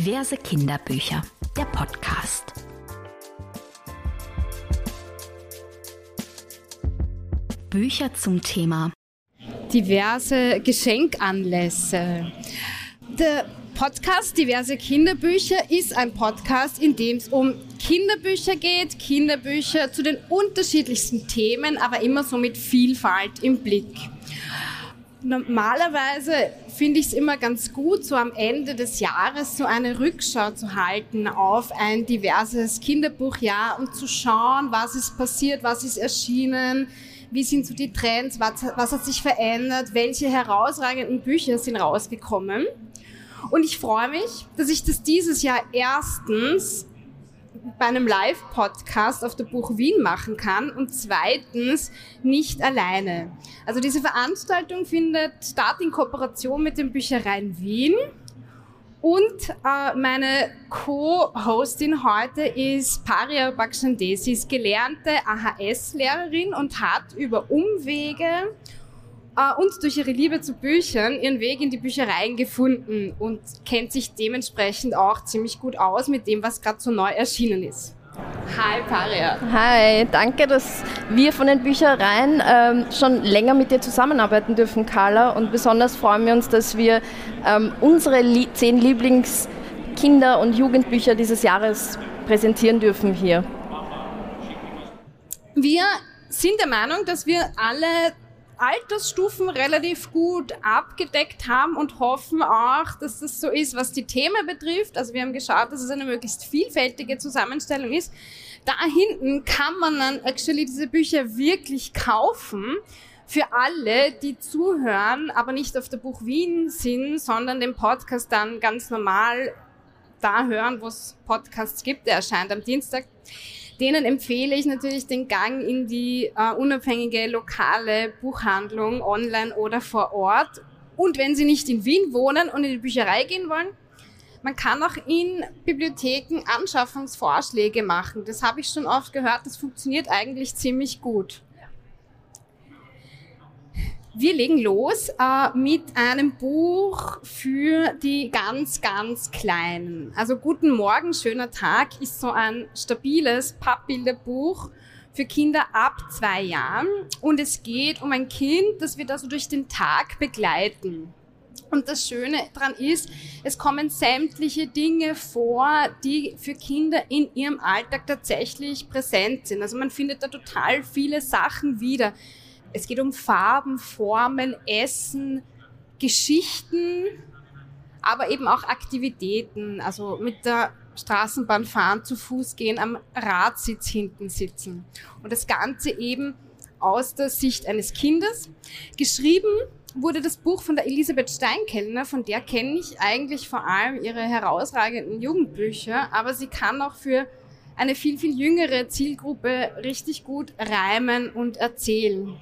Diverse Kinderbücher, der Podcast. Bücher zum Thema diverse Geschenkanlässe. Der Podcast Diverse Kinderbücher ist ein Podcast, in dem es um Kinderbücher geht, Kinderbücher zu den unterschiedlichsten Themen, aber immer so mit Vielfalt im Blick. Normalerweise finde ich es immer ganz gut, so am Ende des Jahres so eine Rückschau zu halten auf ein diverses Kinderbuchjahr und zu schauen, was ist passiert, was ist erschienen, wie sind so die Trends, was hat sich verändert, welche herausragenden Bücher sind rausgekommen. Und ich freue mich, dass ich das dieses Jahr erstens bei einem Live-Podcast auf der Buch Wien machen kann und zweitens nicht alleine. Also diese Veranstaltung findet statt in Kooperation mit den Büchereien Wien und meine Co-Hostin heute ist Paria Bakshande. Sie ist gelernte AHS-Lehrerin und hat über Umwege und durch ihre Liebe zu Büchern ihren Weg in die Büchereien gefunden und kennt sich dementsprechend auch ziemlich gut aus mit dem, was gerade so neu erschienen ist. Hi Paria. Hi, danke, dass wir von den Büchereien schon länger mit dir zusammenarbeiten dürfen, Carla. Und besonders freuen wir uns, dass wir unsere 10 Lieblings-Kinder- und Jugendbücher dieses Jahres präsentieren dürfen hier. Wir sind der Meinung, dass wir alle Altersstufen relativ gut abgedeckt haben und hoffen auch, dass das so ist, was die Themen betrifft. Also wir haben geschaut, dass es eine möglichst vielfältige Zusammenstellung ist. Da hinten kann man dann actually diese Bücher wirklich kaufen für alle, die zuhören, aber nicht auf der Buch Wien sind, sondern den Podcast dann ganz normal da hören, wo es Podcasts gibt. Der erscheint am Dienstag. Denen empfehle ich natürlich den Gang in die unabhängige lokale Buchhandlung, online oder vor Ort. Und wenn Sie nicht in Wien wohnen und in die Bücherei gehen wollen, man kann auch in Bibliotheken Anschaffungsvorschläge machen. Das habe ich schon oft gehört, das funktioniert eigentlich ziemlich gut. Wir legen los mit einem Buch für die ganz, ganz Kleinen. Also Guten Morgen, schöner Tag ist so ein stabiles Pappbilderbuch für Kinder ab 2 Jahren. Und es geht um ein Kind, das wir da so durch den Tag begleiten. Und das Schöne daran ist, es kommen sämtliche Dinge vor, die für Kinder in ihrem Alltag tatsächlich präsent sind. Also man findet da total viele Sachen wieder. Es geht um Farben, Formen, Essen, Geschichten, aber eben auch Aktivitäten. Also mit der Straßenbahn fahren, zu Fuß gehen, am Radsitz hinten sitzen. Und das Ganze eben aus der Sicht eines Kindes. Geschrieben wurde das Buch von der Elisabeth Steinkellner, von der kenne ich eigentlich vor allem ihre herausragenden Jugendbücher, aber sie kann auch für eine viel, viel jüngere Zielgruppe richtig gut reimen und erzählen.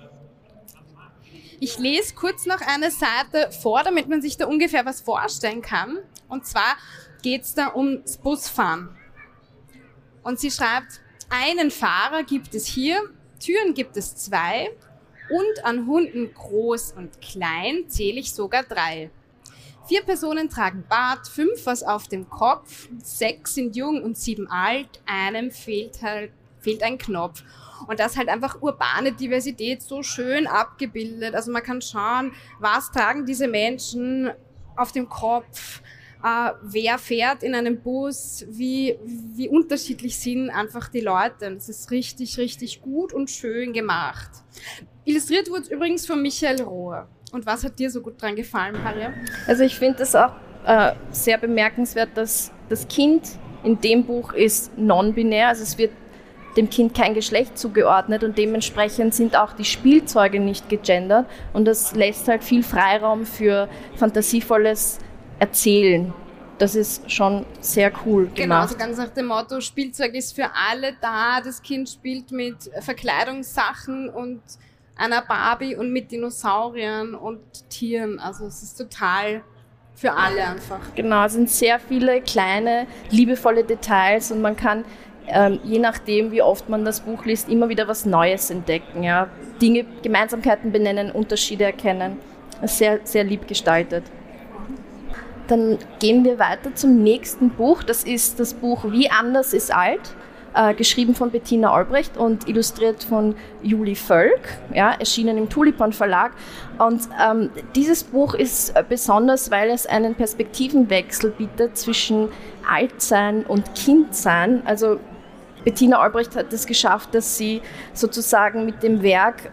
Ich lese kurz noch eine Seite vor, damit man sich da ungefähr was vorstellen kann. Und zwar geht es da ums Busfahren. Und sie schreibt, einen Fahrer gibt es hier, Türen gibt es 2 und an Hunden groß und klein zähle ich sogar 3. 4 Personen tragen Bart, 5 was auf dem Kopf, 6 sind jung und 7 alt, einem fehlt ein Knopf. Und das halt einfach urbane Diversität so schön abgebildet. Also man kann schauen, was tragen diese Menschen auf dem Kopf, wer fährt in einem Bus, wie unterschiedlich sind einfach die Leute. Das ist richtig, richtig gut und schön gemacht. Illustriert wurde es übrigens von Michael Rohr. Und was hat dir so gut dran gefallen, Paria? Also ich finde es auch sehr bemerkenswert, dass das Kind in dem Buch ist non-binär. Also es wird dem Kind kein Geschlecht zugeordnet und dementsprechend sind auch die Spielzeuge nicht gegendert und das lässt halt viel Freiraum für fantasievolles Erzählen. Das ist schon sehr cool gemacht. Genau, also ganz nach dem Motto, Spielzeug ist für alle da, das Kind spielt mit Verkleidungssachen und einer Barbie und mit Dinosauriern und Tieren, also es ist total für alle einfach. Genau, es sind sehr viele kleine, liebevolle Details und man kann je nachdem, wie oft man das Buch liest, immer wieder was Neues entdecken. Ja. Dinge, Gemeinsamkeiten benennen, Unterschiede erkennen. Sehr, sehr lieb gestaltet. Dann gehen wir weiter zum nächsten Buch. Das ist das Buch Wie anders ist alt, geschrieben von Bettina Albrecht und illustriert von Julie Völk, ja, erschienen im Tulipan Verlag. Und dieses Buch ist besonders, weil es einen Perspektivenwechsel bietet zwischen Altsein und Kindsein. Also Bettina Albrecht hat es geschafft, dass sie sozusagen mit dem Werk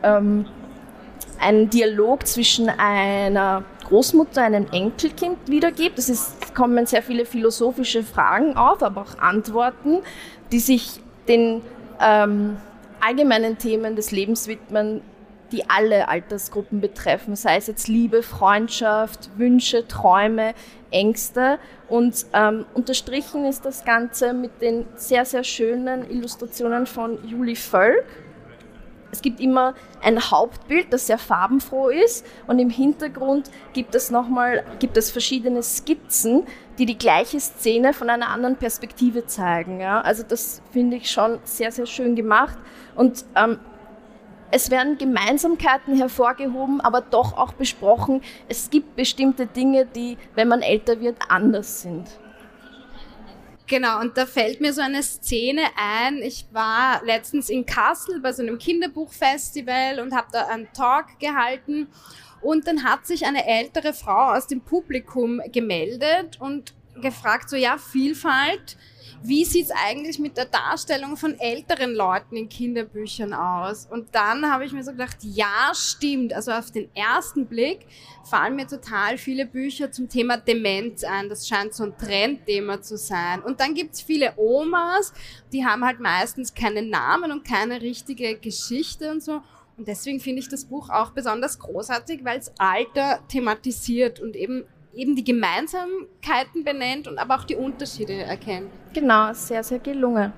einen Dialog zwischen einer Großmutter, einem Enkelkind wiedergibt. Es kommen sehr viele philosophische Fragen auf, aber auch Antworten, die sich den allgemeinen Themen des Lebens widmen, die alle Altersgruppen betreffen, sei es jetzt Liebe, Freundschaft, Wünsche, Träume, Ängste. Und unterstrichen ist das Ganze mit den sehr, sehr schönen Illustrationen von Julie Völk. Es gibt immer ein Hauptbild, das sehr farbenfroh ist, und im Hintergrund gibt es verschiedene Skizzen, die die gleiche Szene von einer anderen Perspektive zeigen. Ja? Also das finde ich schon sehr, sehr schön gemacht. Und es werden Gemeinsamkeiten hervorgehoben, aber doch auch besprochen, es gibt bestimmte Dinge, die, wenn man älter wird, anders sind. Genau, und da fällt mir so eine Szene ein. Ich war letztens in Kassel bei so einem Kinderbuchfestival und habe da einen Talk gehalten. Und dann hat sich eine ältere Frau aus dem Publikum gemeldet und gefragt, so ja, Vielfalt, wie sieht's eigentlich mit der Darstellung von älteren Leuten in Kinderbüchern aus? Und dann habe ich mir so gedacht, ja, stimmt. Also auf den ersten Blick fallen mir total viele Bücher zum Thema Demenz ein. Das scheint so ein Trendthema zu sein. Und dann gibt's viele Omas, die haben halt meistens keinen Namen und keine richtige Geschichte und so. Und deswegen finde ich das Buch auch besonders großartig, weil es Alter thematisiert und eben die Gemeinsamkeiten benennt und aber auch die Unterschiede erkennt. Genau, sehr, sehr gelungen.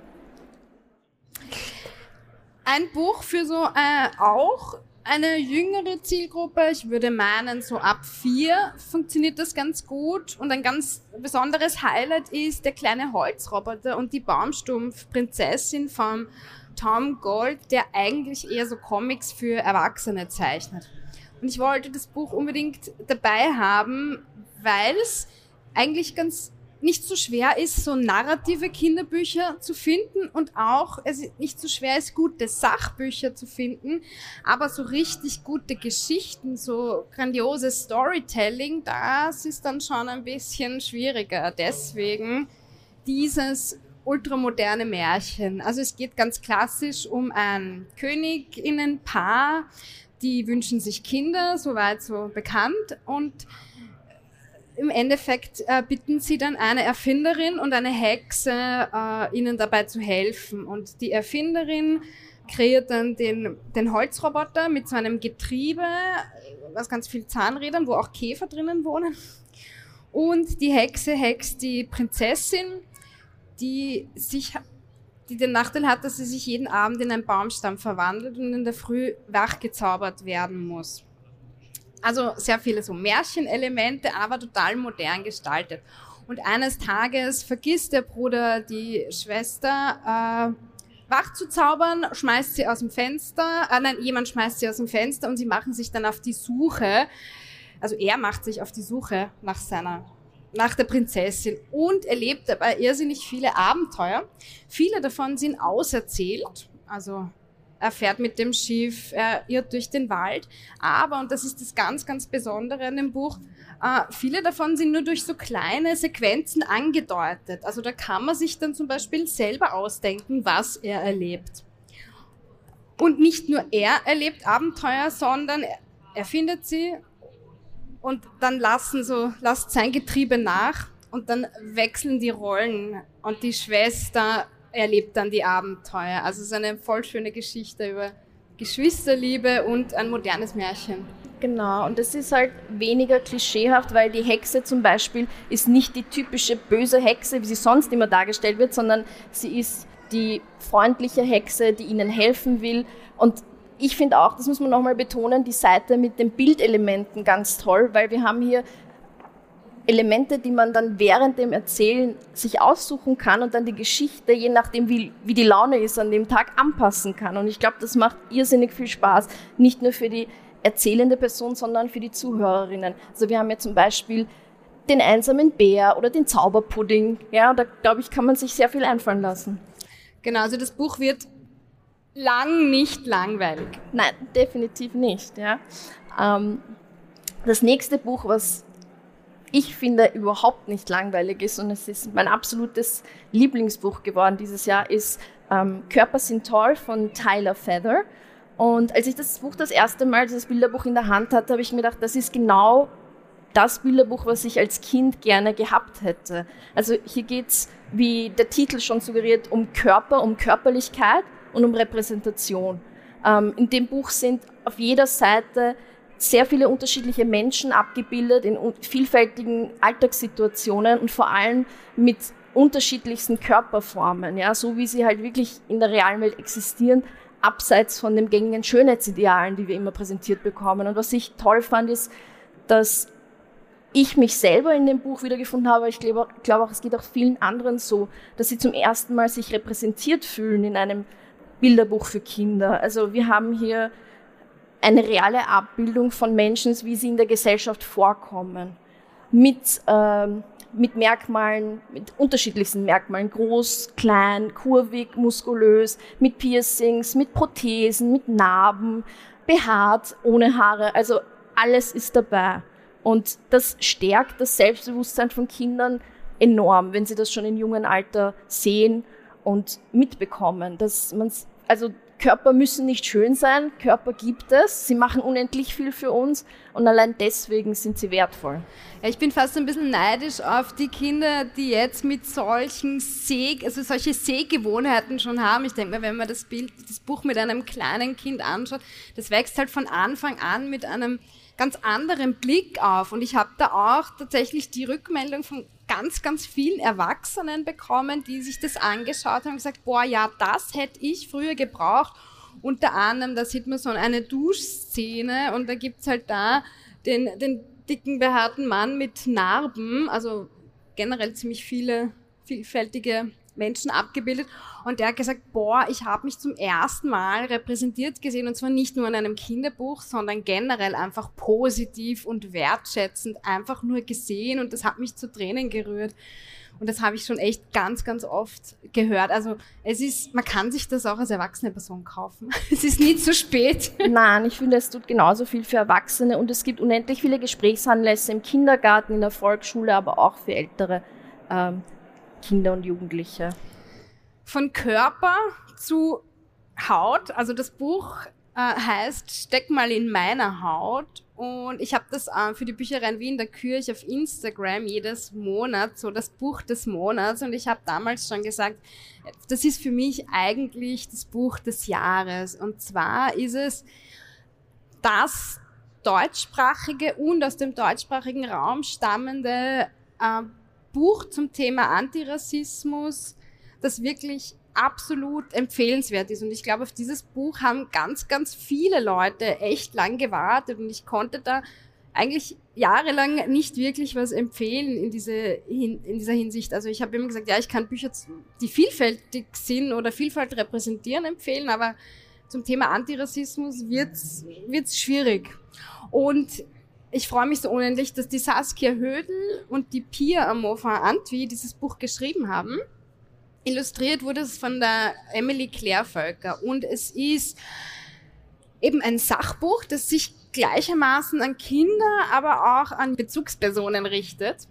Ein Buch für so auch eine jüngere Zielgruppe. Ich würde meinen, so ab 4 funktioniert das ganz gut. Und ein ganz besonderes Highlight ist der kleine Holzroboter und die Baumstumpf-Prinzessin von Tom Gold, der eigentlich eher so Comics für Erwachsene zeichnet. Und ich wollte das Buch unbedingt dabei haben, weil es eigentlich ganz nicht so schwer ist, so narrative Kinderbücher zu finden und auch es nicht so schwer ist, gute Sachbücher zu finden, aber so richtig gute Geschichten, so grandioses Storytelling, das ist dann schon ein bisschen schwieriger. Deswegen dieses ultramoderne Märchen. Also es geht ganz klassisch um ein Königinnenpaar, die wünschen sich Kinder, soweit so bekannt, und im Endeffekt bitten sie dann eine Erfinderin und eine Hexe, ihnen dabei zu helfen. Und die Erfinderin kreiert dann den Holzroboter mit so einem Getriebe, aus ganz vielen Zahnrädern, wo auch Käfer drinnen wohnen. Und die Hexe hext die Prinzessin, die den Nachteil hat, dass sie sich jeden Abend in einen Baumstamm verwandelt und in der Früh wachgezaubert werden muss. Also sehr viele so Märchenelemente, aber total modern gestaltet. Und eines Tages vergisst der Bruder die Schwester wach zu zaubern, schmeißt sie aus dem Fenster, jemand schmeißt sie aus dem Fenster und sie machen sich dann auf die Suche, also er macht sich auf die Suche nach der Prinzessin und erlebt dabei irrsinnig viele Abenteuer. Viele davon sind auserzählt, also er fährt mit dem Schiff, er irrt durch den Wald, aber, und das ist das ganz, ganz Besondere an dem Buch, viele davon sind nur durch so kleine Sequenzen angedeutet. Also da kann man sich dann zum Beispiel selber ausdenken, was er erlebt. Und nicht nur er erlebt Abenteuer, sondern er findet sie und dann lasst sein Getriebe nach und dann wechseln die Rollen und die Schwester erlebt dann die Abenteuer. Also es ist eine voll schöne Geschichte über Geschwisterliebe und ein modernes Märchen. Genau, und es ist halt weniger klischeehaft, weil die Hexe zum Beispiel ist nicht die typische böse Hexe, wie sie sonst immer dargestellt wird, sondern sie ist die freundliche Hexe, die ihnen helfen will. Und ich finde auch, das muss man nochmal betonen, die Seite mit den Bildelementen ganz toll, weil wir haben hier Elemente, die man dann während dem Erzählen sich aussuchen kann und dann die Geschichte, je nachdem wie die Laune ist, an dem Tag anpassen kann. Und ich glaube, das macht irrsinnig viel Spaß, nicht nur für die erzählende Person, sondern für die Zuhörerinnen. Also wir haben ja zum Beispiel den einsamen Bär oder den Zauberpudding. Ja, da glaube ich, kann man sich sehr viel einfallen lassen. Genau, also das Buch wird nicht langweilig. Nein, definitiv nicht. Ja. Das nächste Buch, was ich finde überhaupt nicht langweilig ist und es ist mein absolutes Lieblingsbuch geworden dieses Jahr, ist Körper sind toll von Tyler Feather. Und als ich das Buch das erste Mal, dieses Bilderbuch in der Hand hatte, habe ich mir gedacht, das ist genau das Bilderbuch, was ich als Kind gerne gehabt hätte. Also hier geht's, wie der Titel schon suggeriert, um Körper, um Körperlichkeit und um Repräsentation. In dem Buch sind auf jeder Seite sehr viele unterschiedliche Menschen abgebildet in vielfältigen Alltagssituationen und vor allem mit unterschiedlichsten Körperformen, ja, so wie sie halt wirklich in der realen Welt existieren, abseits von den gängigen Schönheitsidealen, die wir immer präsentiert bekommen. Und was ich toll fand, ist, dass ich mich selber in dem Buch wiedergefunden habe. Ich glaube auch, es geht auch vielen anderen so, dass sie zum ersten Mal sich repräsentiert fühlen in einem Bilderbuch für Kinder. Also wir haben hier eine reale Abbildung von Menschen, wie sie in der Gesellschaft vorkommen. Mit Merkmalen, mit unterschiedlichsten Merkmalen. Groß, klein, kurvig, muskulös, mit Piercings, mit Prothesen, mit Narben, behaart, ohne Haare. Also alles ist dabei. Und das stärkt das Selbstbewusstsein von Kindern enorm, wenn sie das schon in jungem Alter sehen und mitbekommen. Also Körper müssen nicht schön sein, Körper gibt es, sie machen unendlich viel für uns und allein deswegen sind sie wertvoll. Ja, ich bin fast ein bisschen neidisch auf die Kinder, die jetzt mit solche Sehgewohnheiten schon haben. Ich denke mir, wenn man das Buch mit einem kleinen Kind anschaut, das wächst halt von Anfang an mit einem ganz anderen Blick auf. Und ich habe da auch tatsächlich die Rückmeldung von ganz, ganz vielen Erwachsenen bekommen, die sich das angeschaut haben und gesagt, boah, ja, das hätte ich früher gebraucht. Unter anderem, da sieht man so eine Duschszene und da gibt's halt da den dicken, behaarten Mann mit Narben, also generell ziemlich viele vielfältige Menschen abgebildet. Und der hat gesagt, boah, ich habe mich zum ersten Mal repräsentiert gesehen und zwar nicht nur in einem Kinderbuch, sondern generell einfach positiv und wertschätzend einfach nur gesehen und das hat mich zu Tränen gerührt. Und das habe ich schon echt ganz, ganz oft gehört. Also man kann sich das auch als erwachsene Person kaufen. Es ist nie zu spät. Nein, ich finde, es tut genauso viel für Erwachsene und es gibt unendlich viele Gesprächsanlässe im Kindergarten, in der Volksschule, aber auch für ältere Kinder und Jugendliche. Von Körper zu Haut, also das Buch heißt Steck mal in meiner Haut und ich habe das für die Bücherei Wien der Kirche auf Instagram jedes Monat, so das Buch des Monats und ich habe damals schon gesagt, das ist für mich eigentlich das Buch des Jahres und zwar ist es das deutschsprachige und aus dem deutschsprachigen Raum stammende Buch zum Thema Antirassismus, das wirklich absolut empfehlenswert ist. Und ich glaube, auf dieses Buch haben ganz, ganz viele Leute echt lang gewartet und ich konnte da eigentlich jahrelang nicht wirklich was empfehlen in dieser Hinsicht. Also ich habe immer gesagt, ja, ich kann Bücher, die vielfältig sind oder Vielfalt repräsentieren, empfehlen, aber zum Thema Antirassismus wird's schwierig. Und ich freue mich so unendlich, dass die Saskia Hödel und die Pia Amofa-Antwi dieses Buch geschrieben haben. Illustriert wurde es von der Emily Claire Völker und es ist eben ein Sachbuch, das sich gleichermaßen an Kinder, aber auch an Bezugspersonen richtet.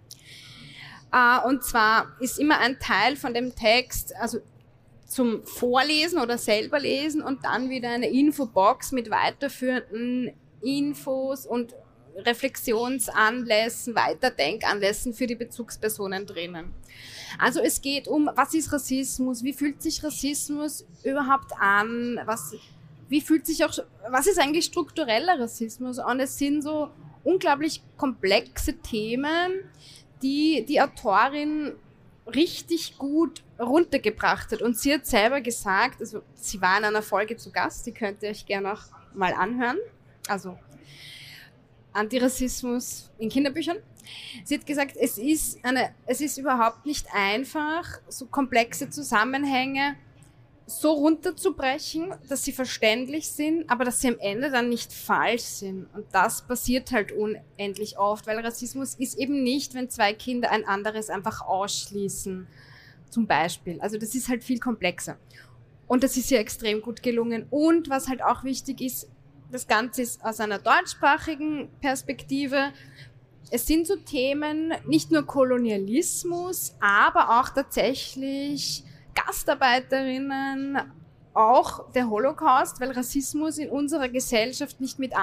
Und zwar ist immer ein Teil von dem Text, also zum Vorlesen oder selber lesen und dann wieder eine Infobox mit weiterführenden Infos und Reflexionsanlässen, Weiterdenkanlässen für die Bezugspersonen drinnen. Also es geht um, was ist Rassismus, wie fühlt sich Rassismus überhaupt an, was ist eigentlich struktureller Rassismus? Und es sind so unglaublich komplexe Themen, die die Autorin richtig gut runtergebracht hat. Und sie hat selber gesagt, also sie war in einer Folge zu Gast, die könnt ihr euch gerne auch mal anhören, also Antirassismus in Kinderbüchern. Sie hat gesagt, es ist überhaupt nicht einfach, so komplexe Zusammenhänge so runterzubrechen, dass sie verständlich sind, aber dass sie am Ende dann nicht falsch sind. Und das passiert halt unendlich oft, weil Rassismus ist eben nicht, wenn zwei Kinder ein anderes einfach ausschließen, zum Beispiel. Also das ist halt viel komplexer. Und das ist ja extrem gut gelungen. Und was halt auch wichtig ist, das Ganze ist aus einer deutschsprachigen Perspektive. Es sind so Themen, nicht nur Kolonialismus, aber auch tatsächlich Gastarbeiterinnen, auch der Holocaust, weil Rassismus in unserer Gesellschaft nicht ohne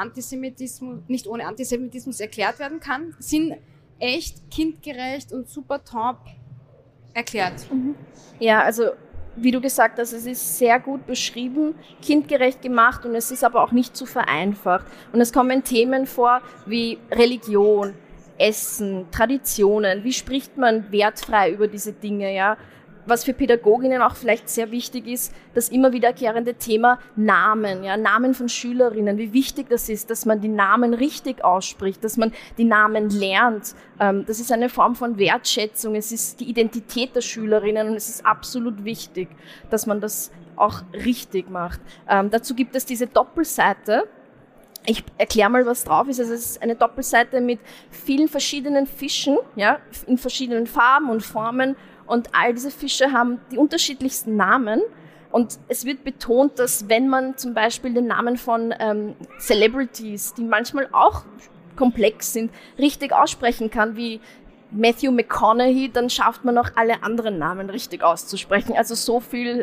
Antisemitismus erklärt werden kann, sind echt kindgerecht und super top erklärt. Ja, also wie du gesagt hast, es ist sehr gut beschrieben, kindgerecht gemacht und es ist aber auch nicht zu vereinfacht. Und es kommen Themen vor wie Religion, Essen, Traditionen, wie spricht man wertfrei über diese Dinge, ja? Was für Pädagoginnen auch vielleicht sehr wichtig ist, das immer wiederkehrende Thema Namen, ja, Namen von Schülerinnen, wie wichtig das ist, dass man die Namen richtig ausspricht, dass man die Namen lernt. Das ist eine Form von Wertschätzung, es ist die Identität der Schülerinnen und es ist absolut wichtig, dass man das auch richtig macht. Dazu gibt es diese Doppelseite. Ich erkläre mal, was drauf ist. Also es ist eine Doppelseite mit vielen verschiedenen Fischen, ja, in verschiedenen Farben und Formen. Und all diese Fische haben die unterschiedlichsten Namen. Und es wird betont, dass wenn man zum Beispiel den Namen von Celebrities, die manchmal auch komplex sind, richtig aussprechen kann, wie Matthew McConaughey, dann schafft man auch alle anderen Namen richtig auszusprechen. Also so viel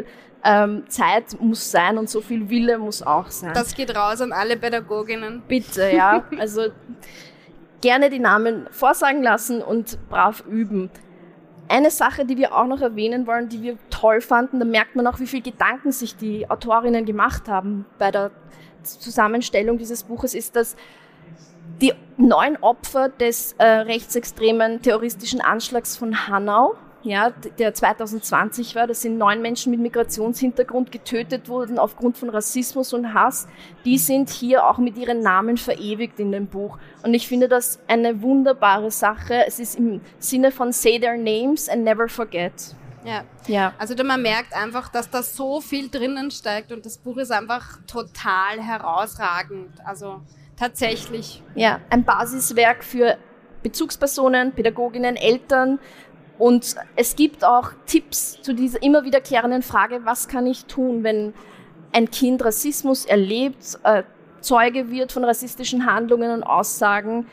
Zeit muss sein und so viel Wille muss auch sein. Das geht raus an alle Pädagoginnen. Bitte, ja. Also gerne die Namen vorsagen lassen und brav üben. Eine Sache, die wir auch noch erwähnen wollen, die wir toll fanden, da merkt man auch, wie viel Gedanken sich die Autorinnen gemacht haben bei der Zusammenstellung dieses Buches, ist, dass die 9 Opfer des rechtsextremen terroristischen Anschlags von Hanau, ja, der 2020 war, das sind 9 Menschen mit Migrationshintergrund getötet wurden aufgrund von Rassismus und Hass, die sind hier auch mit ihren Namen verewigt in dem Buch. Und ich finde das eine wunderbare Sache. Es ist im Sinne von Say their names and never forget. Ja. Also man merkt einfach, dass da so viel drinnen steckt und das Buch ist einfach total herausragend. Also tatsächlich. Ja, ein Basiswerk für Bezugspersonen, Pädagoginnen, Eltern. Und es gibt auch Tipps zu dieser immer wiederkehrenden Frage, was kann ich tun, wenn ein Kind Rassismus erlebt, Zeuge wird von rassistischen Handlungen und Aussagen.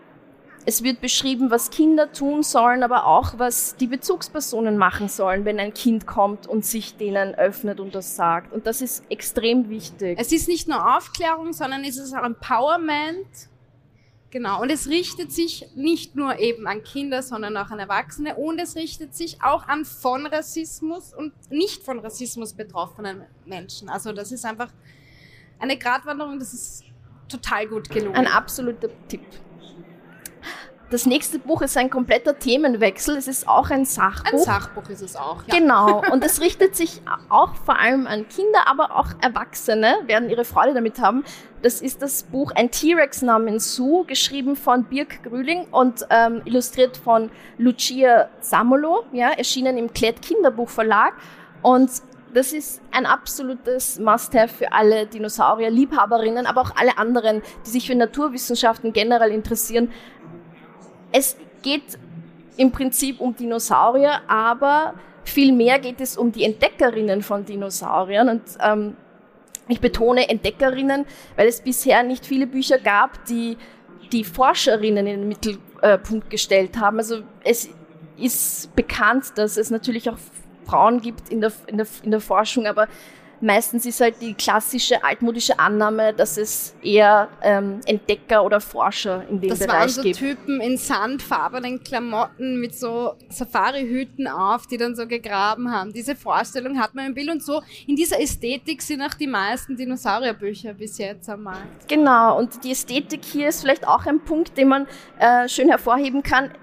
Es wird beschrieben, was Kinder tun sollen, aber auch, was die Bezugspersonen machen sollen, wenn ein Kind kommt und sich denen öffnet und das sagt. Und das ist extrem wichtig. Es ist nicht nur Aufklärung, sondern es ist auch Empowerment. Genau, und es richtet sich nicht nur eben an Kinder, sondern auch an Erwachsene und es richtet sich auch an von Rassismus und nicht von Rassismus betroffenen Menschen. Also das ist einfach eine Gratwanderung, das ist total gut gelungen. Ein absoluter Tipp. Das nächste Buch ist ein kompletter Themenwechsel. Es ist auch ein Sachbuch. Ein Sachbuch ist es auch, ja. Genau. Und es richtet sich auch vor allem an Kinder, aber auch Erwachsene werden ihre Freude damit haben. Das ist das Buch Ein T-Rex namens Sue, geschrieben von Birk Grüling und illustriert von Lucia Zamolo, ja, erschienen im Klett Kinderbuchverlag. Und das ist ein absolutes Must-have für alle Dinosaurier-Liebhaberinnen, aber auch alle anderen, die sich für Naturwissenschaften generell interessieren. Es geht im Prinzip um Dinosaurier, aber viel mehr geht es um die Entdeckerinnen von Dinosauriern. Und ich betone Entdeckerinnen, weil es bisher nicht viele Bücher gab, die die Forscherinnen in den Mittelpunkt gestellt haben. Also es ist bekannt, dass es natürlich auch Frauen gibt in der Forschung, aber meistens ist halt die klassische altmodische Annahme, dass es eher Entdecker oder Forscher in dem Bereich gibt. Das waren so Typen in sandfarbenen Klamotten mit so Safari-Hüten auf, die dann so gegraben haben. Diese Vorstellung hat man im Bild und so. In dieser Ästhetik sind auch die meisten Dinosaurierbücher bis jetzt am Markt. Genau, und die Ästhetik hier ist vielleicht auch ein Punkt, den man schön hervorheben kann.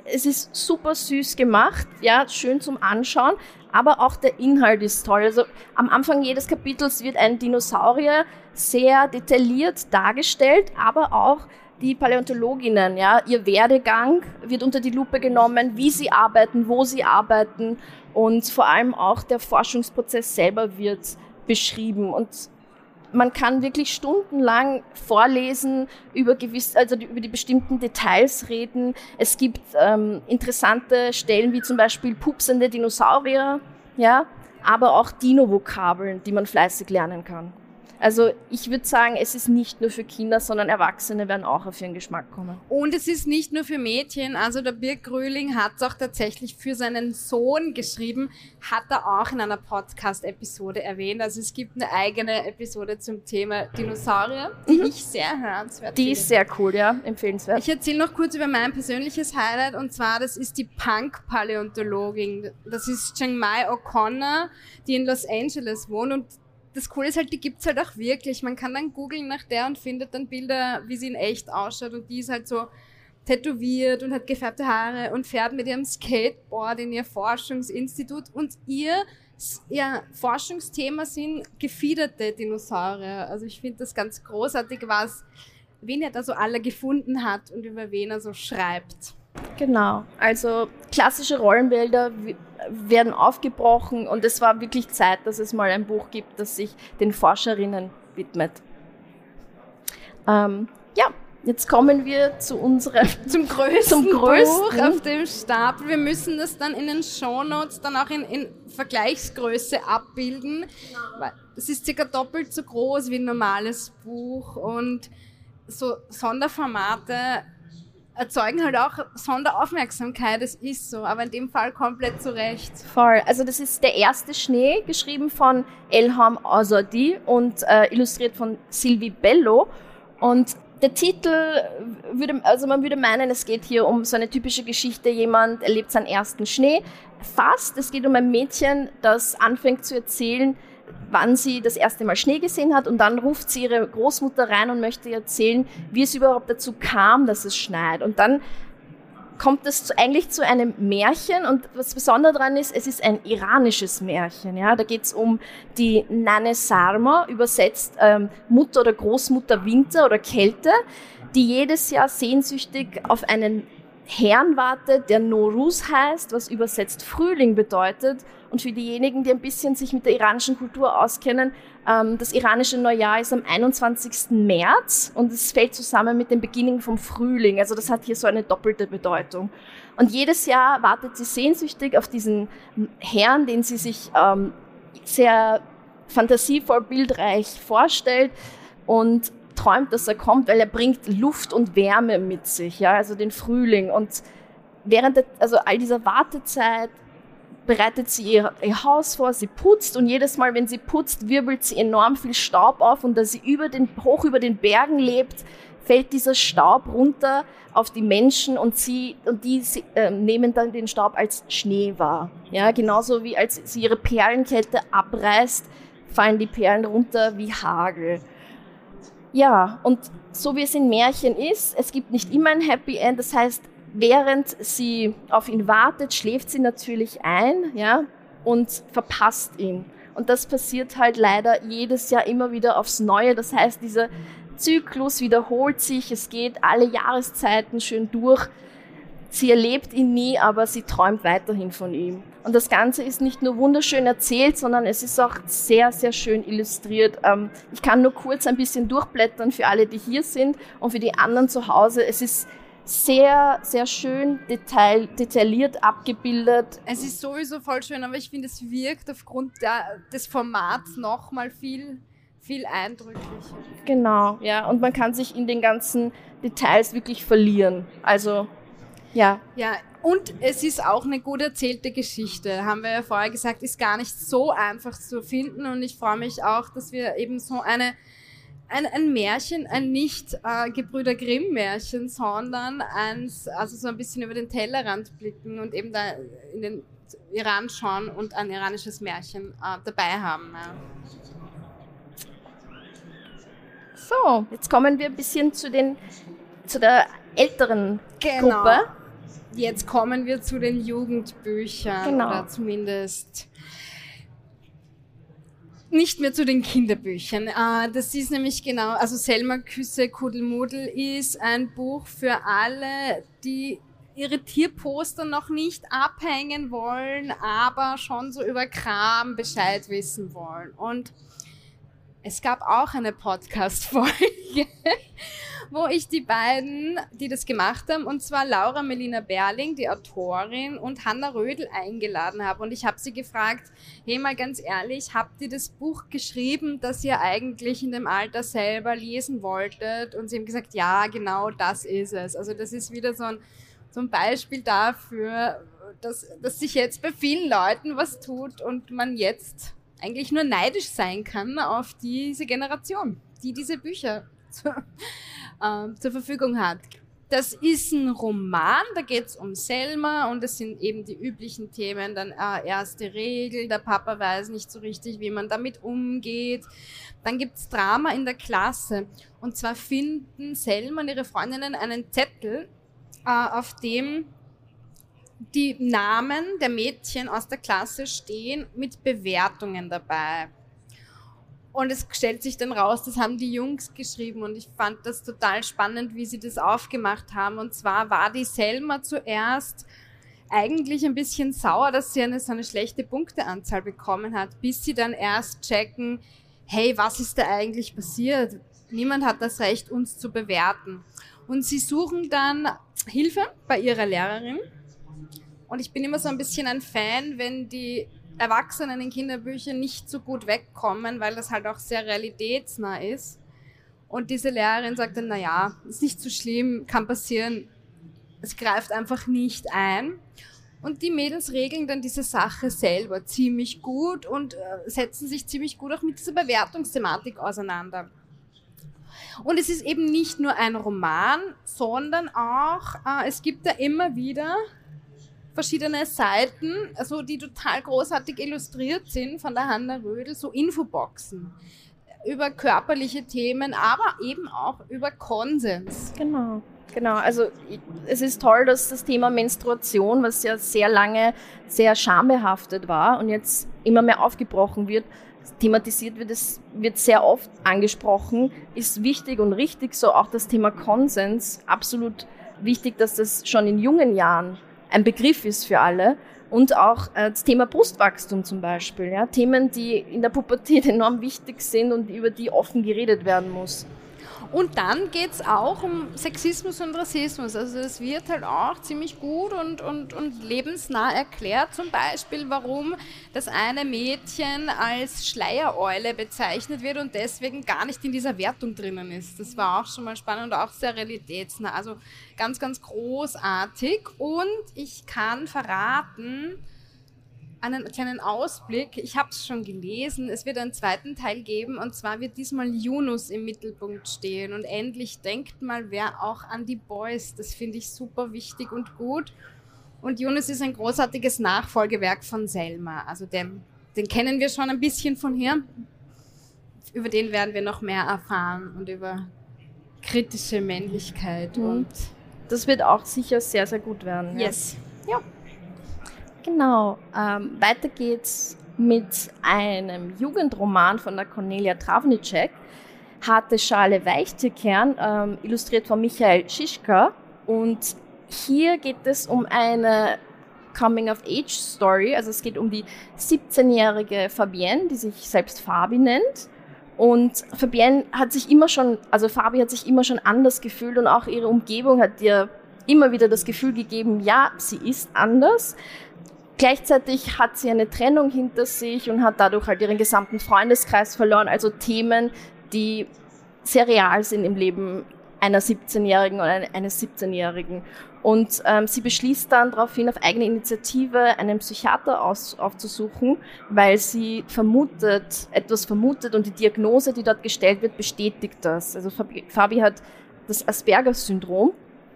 es ist super süß gemacht, ja, schön zum Anschauen, aber auch der Inhalt ist toll. Also am Anfang jedes Kapitels wird ein Dinosaurier sehr detailliert dargestellt, aber auch die Paläontologinnen, ja, ihr Werdegang wird unter die Lupe genommen, wie sie arbeiten, wo sie arbeiten und vor allem auch der Forschungsprozess selber wird beschrieben. Und man kann wirklich stundenlang vorlesen, über die bestimmten Details reden. Es gibt interessante Stellen wie zum Beispiel pupsende Dinosaurier, ja, aber auch Dino-Vokabeln, die man fleißig lernen kann. Also ich würde sagen, es ist nicht nur für Kinder, sondern Erwachsene werden auch auf ihren Geschmack kommen. Und es ist nicht nur für Mädchen, also der Birk Gröling hat es auch tatsächlich für seinen Sohn geschrieben, hat er auch in einer Podcast-Episode erwähnt. Also es gibt eine eigene Episode zum Thema Dinosaurier, die ich sehr hörenswert finde. Die ist sehr cool, ja, empfehlenswert. Ich erzähle noch kurz über mein persönliches Highlight, und zwar, das ist die Punk-Paläontologin. Das ist Chiang Mai O'Connor, die in Los Angeles wohnt, und das Coole ist halt, die gibt's halt auch wirklich. Man kann dann googeln nach der und findet dann Bilder, wie sie in echt ausschaut. Und die ist halt so tätowiert und hat gefärbte Haare und fährt mit ihrem Skateboard in ihr Forschungsinstitut. Und ihr Forschungsthema sind gefiederte Dinosaurier. Also ich finde das ganz großartig, wen er da so alle gefunden hat und über wen er so schreibt. Genau, also klassische Rollenbilder werden aufgebrochen und es war wirklich Zeit, dass es mal ein Buch gibt, das sich den Forscherinnen widmet. Jetzt kommen wir zu unserem zum größten Buch auf dem Stapel. Wir müssen das dann in den Shownotes dann auch in Vergleichsgröße abbilden. Weil es ist circa doppelt so groß wie ein normales Buch, und so Sonderformate erzeugen halt auch Sonderaufmerksamkeit, es ist so, aber in dem Fall komplett zu Recht. Voll, also das ist Der erste Schnee, geschrieben von Elham Azadi und illustriert von Sylvie Bello. Und der Titel, man würde meinen, es geht hier um so eine typische Geschichte, jemand erlebt seinen ersten Schnee. Fast, es geht um ein Mädchen, das anfängt zu erzählen, wann sie das erste Mal Schnee gesehen hat, und dann ruft sie ihre Großmutter rein und möchte erzählen, wie es überhaupt dazu kam, dass es schneit. Und dann kommt es eigentlich zu einem Märchen, und was besonders daran ist, es ist ein iranisches Märchen. Ja? Da geht es um die Nane Sarma, übersetzt Mutter oder Großmutter Winter oder Kälte, die jedes Jahr sehnsüchtig auf einen Herrn wartet, der Nowruz heißt, was übersetzt Frühling bedeutet. Und für diejenigen, die ein bisschen sich mit der iranischen Kultur auskennen, das iranische Neujahr ist am 21. März und es fällt zusammen mit dem Beginn vom Frühling. Also das hat hier so eine doppelte Bedeutung. Und jedes Jahr wartet sie sehnsüchtig auf diesen Herrn, den sie sich sehr fantasievoll, bildreich vorstellt, und träumt, dass er kommt, weil er bringt Luft und Wärme mit sich, ja, also den Frühling. Und während all dieser Wartezeit bereitet sie ihr Haus vor, sie putzt, und jedes Mal, wenn sie putzt, wirbelt sie enorm viel Staub auf, und da sie hoch über den Bergen lebt, fällt dieser Staub runter auf die Menschen, und die nehmen dann den Staub als Schnee wahr. Ja, genauso wie als sie ihre Perlenkette abreißt, fallen die Perlen runter wie Hagel. Ja, und so wie es in Märchen ist, es gibt nicht immer ein Happy End, das heißt, während sie auf ihn wartet, schläft sie natürlich ein, ja, und verpasst ihn. Und das passiert halt leider jedes Jahr immer wieder aufs Neue. Das heißt, dieser Zyklus wiederholt sich, es geht alle Jahreszeiten schön durch. Sie erlebt ihn nie, aber sie träumt weiterhin von ihm. Und das Ganze ist nicht nur wunderschön erzählt, sondern es ist auch sehr, sehr schön illustriert. Ich kann nur kurz ein bisschen durchblättern für alle, die hier sind, und für die anderen zu Hause. Es ist sehr, sehr schön detailliert abgebildet. Es ist sowieso voll schön, aber ich finde, es wirkt aufgrund des Formats nochmal viel eindrücklicher. Genau, ja. Und man kann sich in den ganzen Details wirklich verlieren. Also, ja. Ja, und es ist auch eine gut erzählte Geschichte, haben wir ja vorher gesagt, ist gar nicht so einfach zu finden, und ich freue mich auch, dass wir eben so ein Märchen, ein nicht Gebrüder Grimm Märchen, sondern so ein bisschen über den Tellerrand blicken und eben da in den Iran schauen und ein iranisches Märchen dabei haben. Ja. So, jetzt kommen wir ein bisschen zu der älteren Gruppe. jetzt kommen wir zu den Jugendbüchern oder zumindest nicht mehr zu den Kinderbüchern. Das ist nämlich genau, also Selma Küsse Kuddelmuddel ist ein Buch für alle, die ihre Tierposter noch nicht abhängen wollen, aber schon so über Kram Bescheid wissen wollen. Und es gab auch eine Podcast-Folge, wo ich die beiden, die das gemacht haben, und zwar Laura Melina Berling, die Autorin, und Hanna Rödl eingeladen habe. Und ich habe sie gefragt, hey, mal ganz ehrlich, habt ihr das Buch geschrieben, das ihr eigentlich in dem Alter selber lesen wolltet? Und sie haben gesagt, ja, genau das ist es. Also das ist wieder so ein Beispiel dafür, dass sich jetzt bei vielen Leuten was tut und man jetzt eigentlich nur neidisch sein kann auf diese Generation, die diese Bücher zur Verfügung hat. Das ist ein Roman, da geht es um Selma und es sind eben die üblichen Themen, dann erste Regel, der Papa weiß nicht so richtig, wie man damit umgeht. Dann gibt es Drama in der Klasse und zwar finden Selma und ihre Freundinnen einen Zettel, auf dem die Namen der Mädchen aus der Klasse stehen mit Bewertungen dabei. Und es stellt sich dann raus, das haben die Jungs geschrieben und ich fand das total spannend, wie sie das aufgemacht haben. Und zwar war die Selma zuerst eigentlich ein bisschen sauer, dass sie so eine schlechte Punkteanzahl bekommen hat, bis sie dann erst checken, hey, was ist da eigentlich passiert? Niemand hat das Recht, uns zu bewerten. Und sie suchen dann Hilfe bei ihrer Lehrerin. Und ich bin immer so ein bisschen ein Fan, wenn die Erwachsenen in Kinderbüchern nicht so gut wegkommen, weil das halt auch sehr realitätsnah ist. Und diese Lehrerin sagt dann, naja, ist nicht so schlimm, kann passieren, es greift einfach nicht ein. Und die Mädels regeln dann diese Sache selber ziemlich gut und setzen sich ziemlich gut auch mit dieser Bewertungsthematik auseinander. Und es ist eben nicht nur ein Roman, sondern auch, es gibt da immer wieder verschiedene Seiten, also die total großartig illustriert sind von der Hanna Rödl, so Infoboxen über körperliche Themen, aber eben auch über Konsens. Genau. Also es ist toll, dass das Thema Menstruation, was ja sehr lange sehr schambehaftet war und jetzt immer mehr aufgebrochen wird, thematisiert wird, es wird sehr oft angesprochen, ist wichtig und richtig so. Auch das Thema Konsens, absolut wichtig, dass das schon in jungen Jahren ein Begriff ist für alle. Und auch das Thema Brustwachstum zum Beispiel. Ja? Themen, die in der Pubertät enorm wichtig sind und über die offen geredet werden muss. Und dann geht es auch um Sexismus und Rassismus. Also das wird halt auch ziemlich gut und lebensnah erklärt. Zum Beispiel, warum das eine Mädchen als Schleiereule bezeichnet wird und deswegen gar nicht in dieser Wertung drinnen ist. Das war auch schon mal spannend und auch sehr realitätsnah. Also ganz, ganz großartig. Und ich kann verraten, einen kleinen Ausblick. Ich habe es schon gelesen. Es wird einen zweiten Teil geben und zwar wird diesmal Yunus im Mittelpunkt stehen und endlich denkt mal wer auch an die Boys. Das finde ich super wichtig und gut. Und Yunus ist ein großartiges Nachfolgewerk von Selma. Also den kennen wir schon ein bisschen von hier. Über den werden wir noch mehr erfahren und über kritische Männlichkeit. Und das wird auch sicher sehr, sehr gut werden. Yes. Ja. Genau, weiter geht's mit einem Jugendroman von der Cornelia Travnicek, Harte Schale Weichtierkern, illustriert von Michael Schischka. Und hier geht es um eine Coming-of-Age-Story, also es geht um die 17-jährige Fabienne, die sich selbst Fabi nennt. Und Fabi hat sich immer schon anders gefühlt und auch ihre Umgebung hat ihr immer wieder das Gefühl gegeben, ja, sie ist anders. Gleichzeitig hat sie eine Trennung hinter sich und hat dadurch halt ihren gesamten Freundeskreis verloren. Also Themen, die sehr real sind im Leben einer 17-Jährigen oder eines 17-Jährigen. Und sie beschließt dann daraufhin auf eigene Initiative einen Psychiater aufzusuchen, weil sie etwas vermutet und die Diagnose, die dort gestellt wird, bestätigt das. Also Fabi hat das Asperger-Syndrom.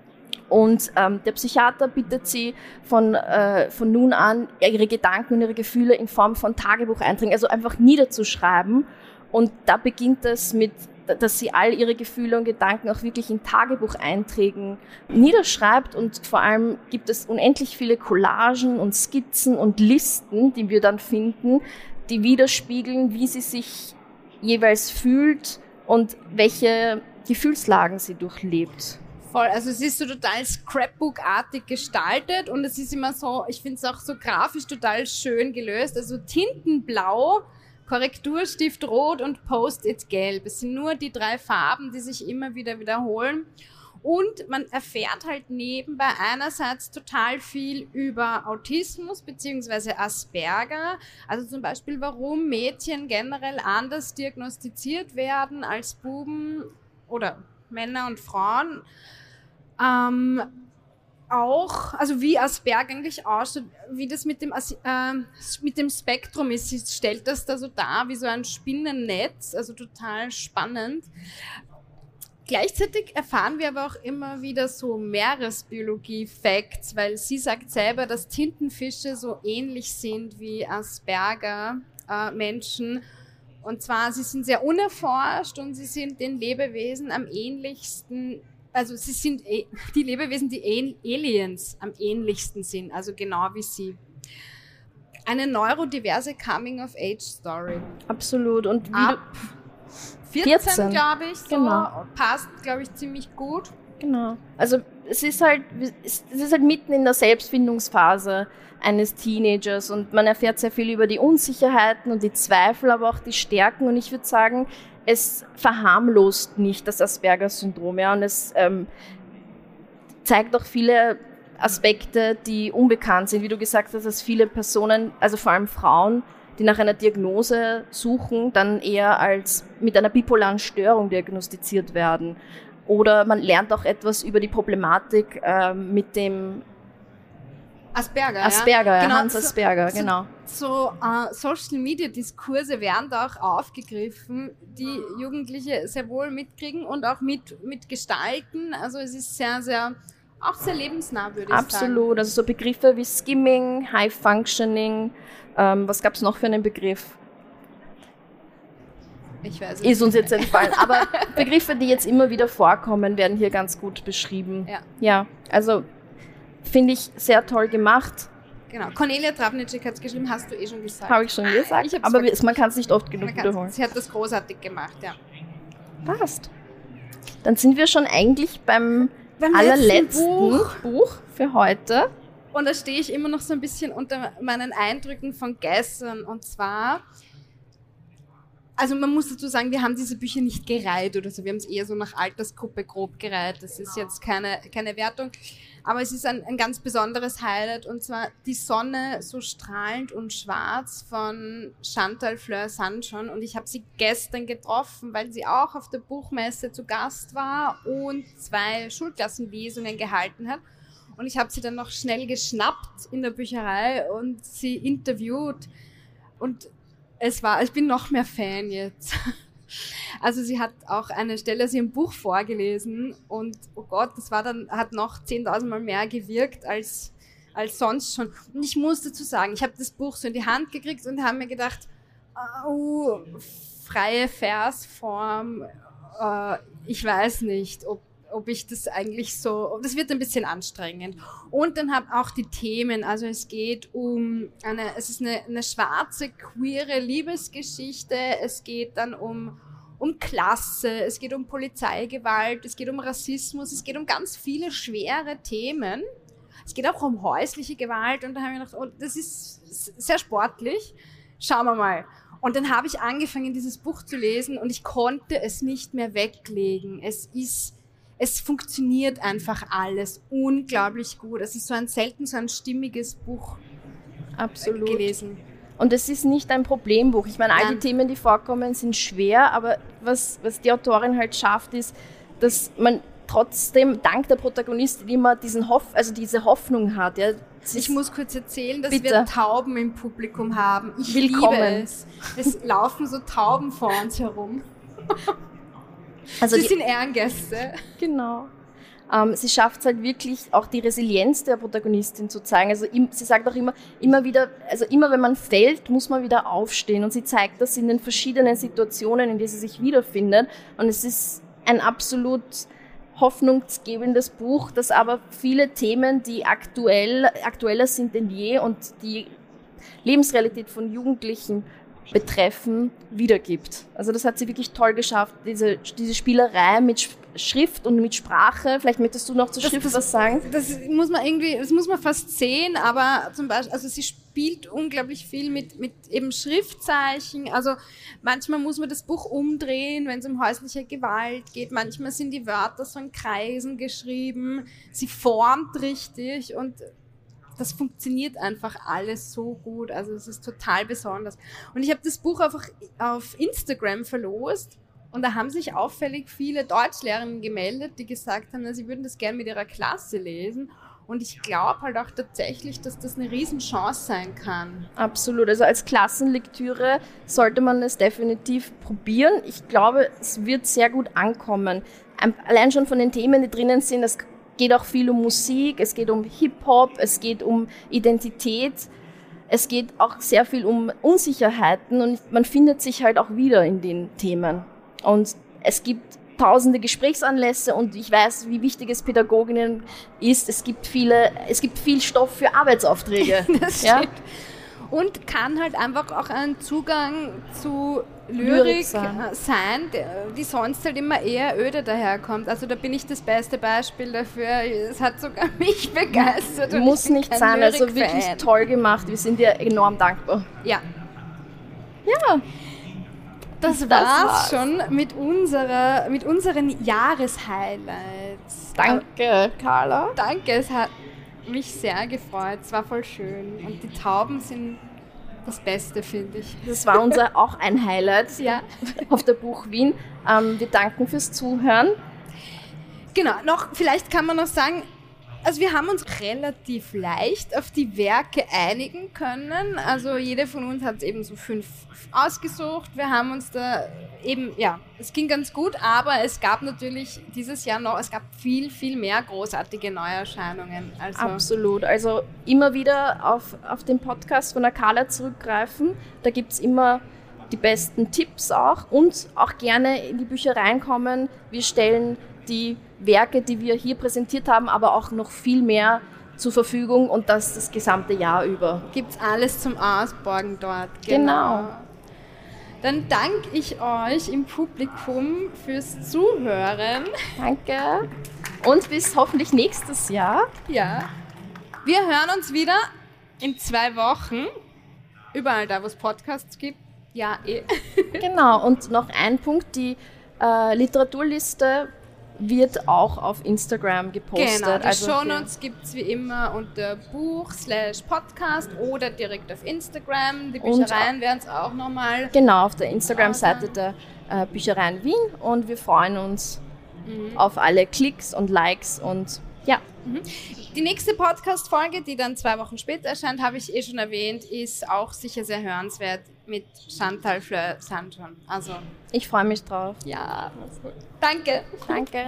Und der Psychiater bittet sie von nun an, ihre Gedanken und ihre Gefühle in Form von Tagebucheinträgen, also einfach niederzuschreiben. Und da beginnt es mit dass sie all ihre Gefühle und Gedanken auch wirklich in Tagebucheinträgen niederschreibt. Und vor allem gibt es unendlich viele Collagen und Skizzen und Listen, die wir dann finden, die widerspiegeln, wie sie sich jeweils fühlt und welche Gefühlslagen sie durchlebt. Voll, also es ist so total Scrapbook-artig gestaltet und es ist immer so, ich finde es auch so grafisch total schön gelöst, also Tintenblau, Korrekturstift rot und Post-it gelb. Es sind nur die 3 Farben, die sich immer wieder wiederholen. Und man erfährt halt nebenbei einerseits total viel über Autismus bzw. Asperger. Also zum Beispiel, warum Mädchen generell anders diagnostiziert werden als Buben oder Männer und Frauen. Auch, also wie Asperger eigentlich ausschaut, wie das mit dem Spektrum ist. Sie stellt das da so dar wie so ein Spinnennetz, also total spannend. Gleichzeitig erfahren wir aber auch immer wieder so Meeresbiologie-Facts, weil sie sagt selber, dass Tintenfische so ähnlich sind wie Asperger-Menschen. Und zwar, sie sind sehr unerforscht und sie sind den Lebewesen am ähnlichsten, also sie sind die Lebewesen, die Aliens am ähnlichsten sind, also genau wie sie. Eine neurodiverse Coming-of-Age-Story. Absolut. Und wie ab 14, glaube ich, so. Genau. Passt, glaube ich, ziemlich gut. Genau. Also es ist halt mitten in der Selbstfindungsphase eines Teenagers und man erfährt sehr viel über die Unsicherheiten und die Zweifel, aber auch die Stärken. Und ich würde sagen, es verharmlost nicht das Asperger-Syndrom, ja, und es zeigt auch viele Aspekte, die unbekannt sind. Wie du gesagt hast, dass viele Personen, also vor allem Frauen, die nach einer Diagnose suchen, dann eher als mit einer bipolaren Störung diagnostiziert werden. Oder man lernt auch etwas über die Problematik mit dem Asperger, genau, Hans Asperger, genau. Social-Media-Diskurse werden da auch aufgegriffen, die Jugendliche sehr wohl mitkriegen und auch mitgestalten. Also es ist sehr lebensnah, würde ich sagen. Absolut, also so Begriffe wie Skimming, High Functioning, was gab es noch für einen Begriff? Ich weiß es ist uns jetzt entfallen, aber Begriffe, die jetzt immer wieder vorkommen, werden hier ganz gut beschrieben. Ja, also finde ich sehr toll gemacht. Genau, Cornelia Travnicek hat es geschrieben, hast du schon gesagt. Habe ich schon gesagt, aber man kann es nicht oft genug wiederholen. Sie hat das großartig gemacht, ja. Passt. Dann sind wir schon eigentlich beim allerletzten Buch für heute. Und da stehe ich immer noch so ein bisschen unter meinen Eindrücken von gestern. Und zwar, also man muss dazu sagen, wir haben diese Bücher nicht gereiht oder so. Wir haben es eher so nach Altersgruppe grob gereiht. Das ist jetzt keine Wertung. Aber es ist ein ganz besonderes Highlight. Und zwar Die Sonne so strahlend und schwarz von Chantal Fleur-Sanchon. Und ich habe sie gestern getroffen, weil sie auch auf der Buchmesse zu Gast war und 2 Schulklassenlesungen gehalten hat. Und ich habe sie dann noch schnell geschnappt in der Bücherei und sie interviewt. Und ich bin noch mehr Fan jetzt. Also sie hat auch eine Stelle aus ihrem Buch vorgelesen und oh Gott, hat noch 10.000 Mal mehr gewirkt als sonst schon. Und ich muss dazu sagen, ich habe das Buch so in die Hand gekriegt und habe mir gedacht, freie Versform, ich weiß nicht, ob ich das eigentlich so, das wird ein bisschen anstrengend. Und dann habe auch die Themen, also es geht es ist eine schwarze, queere Liebesgeschichte, es geht dann um Klasse, es geht um Polizeigewalt, es geht um Rassismus, es geht um ganz viele schwere Themen. Es geht auch um häusliche Gewalt und da habe ich gedacht, das ist sehr sportlich, schauen wir mal. Und dann habe ich angefangen, dieses Buch zu lesen und ich konnte es nicht mehr weglegen. Es funktioniert einfach alles unglaublich gut. Es ist selten so ein stimmiges Buch Absolut. Gelesen. Und es ist nicht ein Problembuch. Ich meine, all die Themen, die vorkommen, sind schwer, aber was die Autorin halt schafft, ist, dass man trotzdem dank der Protagonistin immer diese Hoffnung hat. Ja. Ich muss kurz erzählen, dass Bitte. wir Tauben im Publikum haben. Ich Willkommen. liebe es. Es laufen so Tauben vor uns herum. Also Sie sind Ehrengäste. Genau. Sie schafft es halt wirklich, auch die Resilienz der Protagonistin zu zeigen. Also sie sagt auch immer wieder, also immer wenn man fällt, muss man wieder aufstehen. Und sie zeigt das in den verschiedenen Situationen, in denen sie sich wiederfindet. Und es ist ein absolut hoffnungsgebendes Buch, das aber viele Themen, die aktueller sind denn je und die Lebensrealität von Jugendlichen betreffen, wiedergibt. Also das hat sie wirklich toll geschafft, diese Spielerei mit Schrift und mit Sprache. Vielleicht möchtest du noch zur Schrift was sagen? Das muss man fast sehen, aber zum Beispiel, also sie spielt unglaublich viel mit eben Schriftzeichen. Also manchmal muss man das Buch umdrehen, wenn es um häusliche Gewalt geht. Manchmal sind die Wörter so in Kreisen geschrieben. Sie formt richtig und das funktioniert einfach alles so gut. Also es ist total besonders. Und ich habe das Buch einfach auf Instagram verlost und da haben sich auffällig viele Deutschlehrerinnen gemeldet, die gesagt haben, sie würden das gerne mit ihrer Klasse lesen. Und ich glaube halt auch tatsächlich, dass das eine Riesenchance sein kann. Absolut. Also als Klassenlektüre sollte man es definitiv probieren. Ich glaube, es wird sehr gut ankommen. Allein schon von den Themen, die drinnen sind, es geht auch viel um Musik, es geht um Hip-Hop, es geht um Identität, es geht auch sehr viel um Unsicherheiten und man findet sich halt auch wieder in den Themen. Und es gibt tausende Gesprächsanlässe und ich weiß, wie wichtig es Pädagoginnen ist. Es gibt viel Stoff für Arbeitsaufträge. Das stimmt. Und kann halt einfach auch ein Zugang zu Lyrik sein, die sonst halt immer eher öde daherkommt. Also da bin ich das beste Beispiel dafür. Es hat sogar mich begeistert. Muss nicht sein, also wirklich toll gemacht. Wir sind dir enorm dankbar. Ja. Ja. Das war's schon mit unseren Jahreshighlights. Danke, Carla. Danke, es hat mich sehr gefreut. Es war voll schön. Und die Tauben sind das Beste, finde ich. Das war auch ein Highlight auf der Buch Wien. Wir danken fürs Zuhören. Genau, vielleicht kann man noch sagen, also wir haben uns relativ leicht auf die Werke einigen können. Also jede von uns hat eben so 5 ausgesucht. Wir haben uns da eben, es ging ganz gut, aber es gab natürlich dieses Jahr es gab viel, viel mehr großartige Neuerscheinungen. Also absolut. Also immer wieder auf den Podcast von der Carla zurückgreifen. Da gibt es immer die besten Tipps auch und auch gerne in die Büchereien kommen. Wir stellen die Werke, die wir hier präsentiert haben, aber auch noch viel mehr zur Verfügung und das gesamte Jahr über. Gibt's alles zum Ausborgen dort. Genau. Dann danke ich euch im Publikum fürs Zuhören. Danke. Und bis hoffentlich nächstes Jahr. Ja. Wir hören uns wieder in 2 Wochen. Überall da, wo es Podcasts gibt. Ja, Genau. Und noch ein Punkt, die Literaturliste wird auch auf Instagram gepostet. Genau, die Shownotes gibt es wie immer unter Buch/Podcast oder direkt auf Instagram. Die Büchereien werden es auch nochmal. Genau, auf der Instagram-Seite der Büchereien Wien und wir freuen uns auf alle Klicks und Likes und ja. Die nächste Podcast-Folge, die dann 2 Wochen später erscheint, habe ich schon erwähnt, ist auch sicher sehr hörenswert mit Chantal Fleur-Santon. Also ich freue mich drauf. Ja, danke. Danke.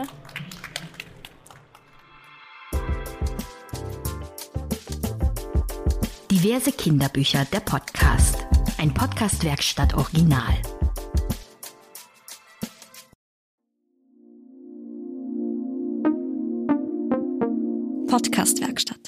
Diverse Kinderbücher, der Podcast. Ein Podcast-Werkstatt Original. Podcast-Werkstatt.